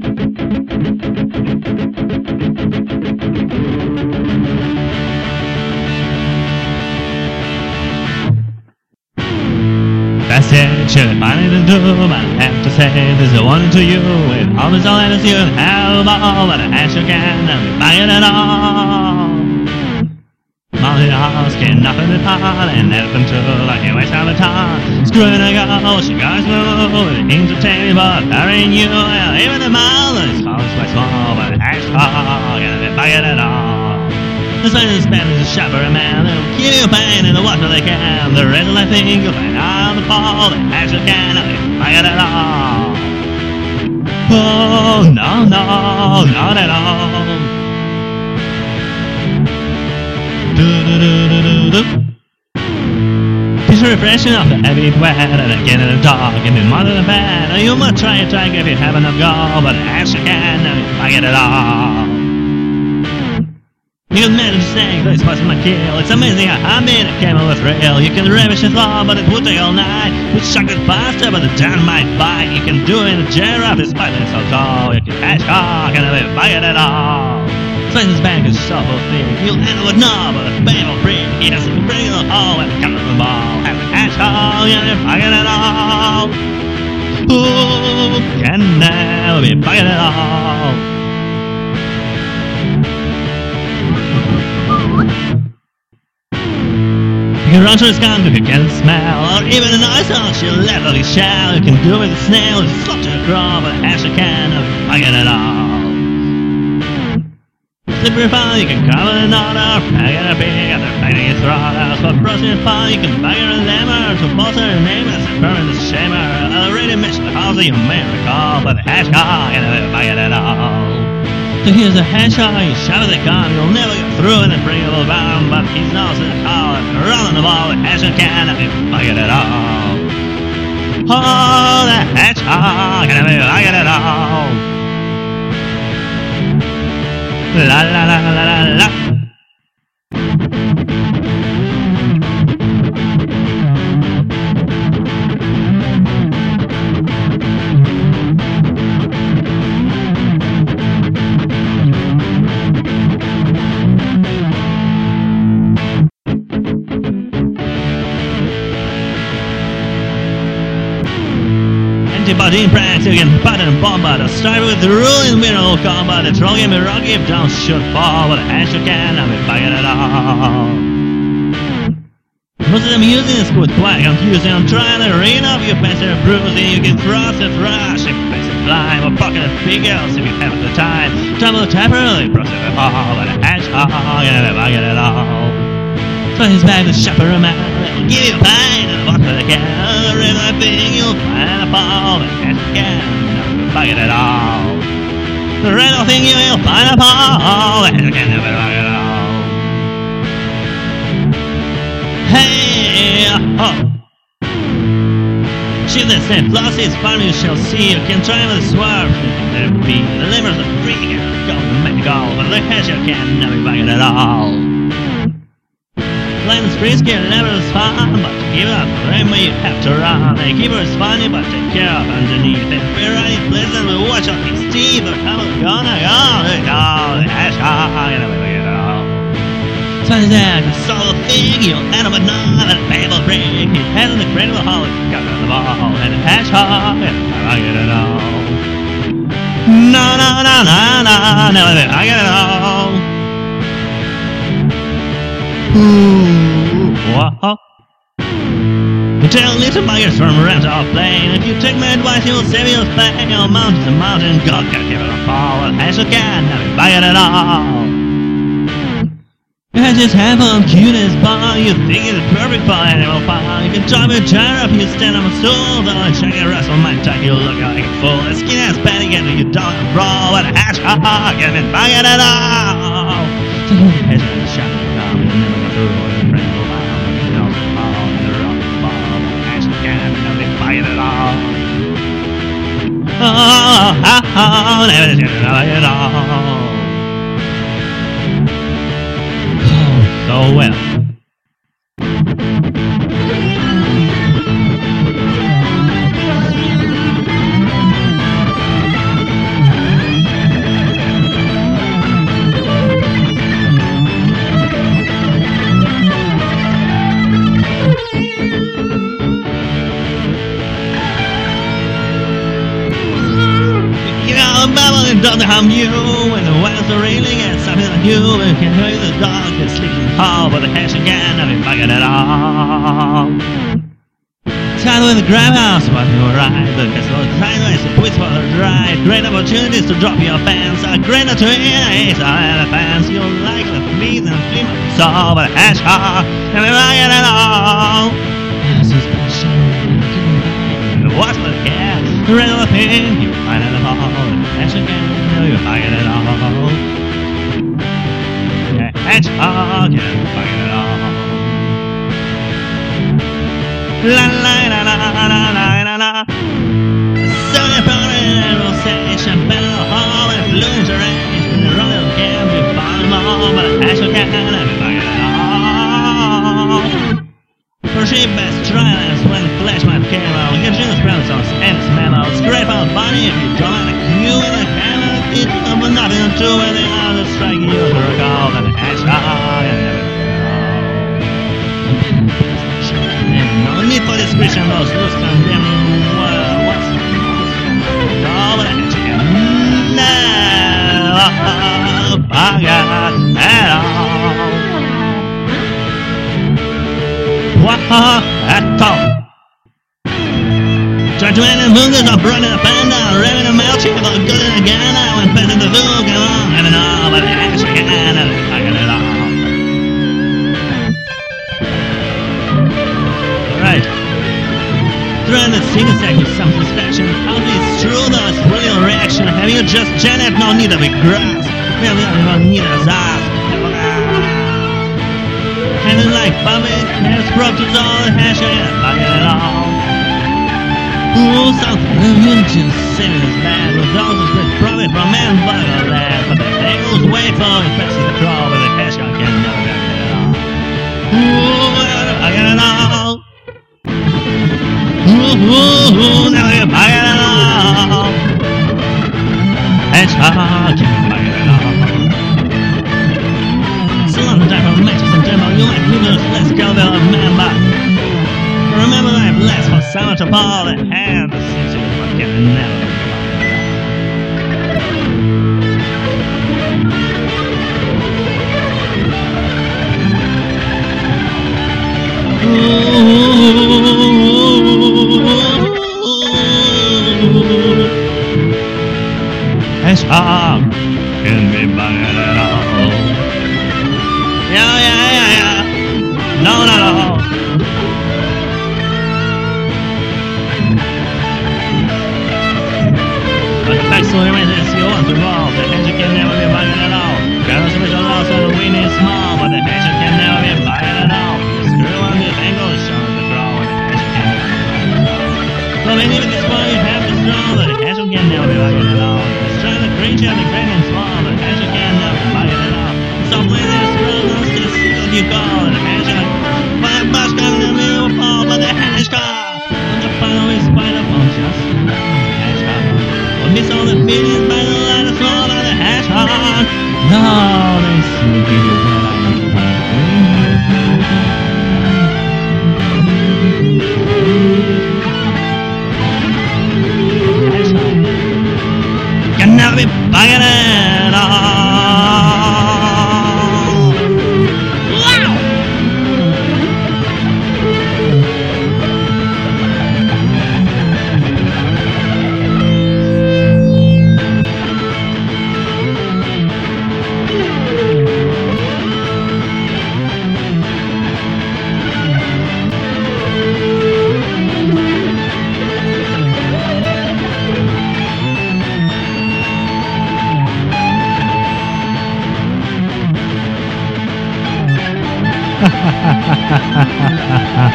That's it, should find it to do, but I have to say this is one to you. With all this all that is you and have all, but I ask you can, and we buy it at all. Molly the house came nothing to pot, and everything too, like you waste all the time. Screwing a girl, she goes through, it ain't to tame, but there ain't you, well, even the mile is always quite small, but I ask you, and we buy it at all. The Spanish is a sharper man, they'll give you pain in the water they can. The rest of the thing you'll find on the fall, they actually can, and they buy it at all. Oh, no, no, not at all. It's refreshing off the heavy wet, and again in the dark, and in more than a bed. You must try if you have enough gold, but I actually can, and they buy it at all. You can manage to snag this was my kill. It's amazing how I made a camel with rail. You can ravish his law, but it would take all night. With shock it faster, but the down might bite. You can do it in a giraffe, despite being so tall. You can catch hawk and never buy it at all. Spencer's bank is so thick, you'll end with no, but a babel freak. He has to bring the hole and come to the ball. Have to catch hawk and never buy it at all. Who can never be buy it at all? You can run through the skunk if you can smell, or even a nice on she'll level his shell. You can do it with a snail, just flop to the ground, but as you can, I get it all. Slippery fun, you can cover an order, bag it a pig after finding his throttle. For brushing fun, you can bag it a lemmer, to bolster your name as a burn the shamer. I already mentioned the house that you may recall, but the hedgehog, and I get it all. So here's a hedgehog, you shove the gun, you'll never get through in a bringable bomb, but he's nose in the call and run on the ball as you can, and I get it all. Oh, the hedgehog, and I get it all. La la la la la la. Antibody in practice, you can pattern and bomb, but I'll start with the rule in mineral combat. The troll game is rocky if don't shoot forward as you can, I mean, buy it at all. Most of them using is good quite confusing. I'm trying to ring up your pencil and bruising. You can thrust and rush if you face a climb, or pocket a big girls if you have the time. Trouble temporarily, process it all, but a hedgehog, and I get it all. So his bag is sharper a man, it'll give you pain and walk with a can. The river thing you'll find a ball, and as you can, never buy it at all. The red thing you'll find a ball, and you can never buy it at all. Hey, oh. She's the same, plus it's fun you shall see. You can try with a swerve, let it be. The liver's a freak, and go to make a goal, but the hedge you can never buy it at all. Playing the street scale never is fun, but to give up frame you have to run. The keeper is funny, but take care of underneath. If we're running pleasant, we'll watch out his teeth, but how it's gonna go? The hedgehog, and never get it all. Funny that, the solo thing, you'll end up with none, and a babel break. He has an incredible hole, he got on the ball, and the hedgehog, and never get it all. No, no, no, no, no, never get it all. Ooh, whoa. You tell little buggers from around our plane. If you take my advice, you'll save your fame. Your mountain's a mountain, God can give it a fall. As you can, never buy it at all. You had this handful of cute as bar. You think it's perfect for animal fun. You can drive a gyro if you stand on a stool. Though I check your wrestle might take you look like a fool. The skin has patty, and you don't roll. But a hedgehog, and then buy it at all. So you hedge in the shop. Oh, never get it all. Oh, so well. don't harm you when the wires are railing at something like you. And you can hear the dog is sleeping in the hall, but the hash again, I mean, bugging it all. Tired with the grab house, but you're right. The castle is sideways, the police for the ride. Great opportunities to drop your pants. A great to eat, I have fans. You like the fleas and fleam of the saw, but the hash hog, I mean, bugging it all. What's the cat? The red or the pink, you find it all. Hash again, you bugging it all. Yeah, hedgehog, you bugging it all. La la la la la la la la. So you brought in Rosation, Bell Hall, and Blue Interest, and the Royal Camp, you found them all, but the hash again, you bugging it all. For sheep best trials when flash my camera, will give you the spells on and smell. Scrape out bunny if you don't like you in the camera. It's nothing to do with the other striking you to recall than the hedgehog and no need for description, those loose condemning what's all the hedgehog. No, bugger at all. What at all? Try to end the moon, there's no running a panda, ramming a mouth, cheap about good in a gun. I went back to the fool, come on, I don't know, but I actually can, I got it all. Alright. Trying to sing a sec with some satisfaction. How is true, though it's really a reaction. Have you just Janet? No need of a grass. We don't need a ass. And it's like puppet, has props all the hash, I got it all. Ooh, something immune to saving his bad. With those who split profit from man, but all that. But the angles way for it passes the crawl, but the hash can never get it all. Ooh, I got it all. Ooh, now you buy it all. Hedgehog, you buy it all. So long the time for matches and demo, you might move those less cowbell of man, but remember life lasts for so much of all that have the sense of what can never. Hedgehog can be buggered at all. Yeah. No, not all. But the backstory raises you want to roll. The hedgehog can never be buggered at all. Barrels of visual loss of the wind is small, but the hedgehog can never be buggered at all. The screw on the angle shows the grow, and the hedgehog can never be buggered at all. So maybe with this point you have to draw, but the hedgehog can never be buggered at all. The creature, the great and small, the hedgehog can never be buggered at all. So play this role, to see what you call the hedgehog. Five bucks coming to me will fall, but the hedgehog. When the final is quite a just the hedgehog. Will miss all the feelings by the light of small, but the hedgehog. No, they still give you that hedgehog can never be buggered at all. Ha ha ha ha ha ha.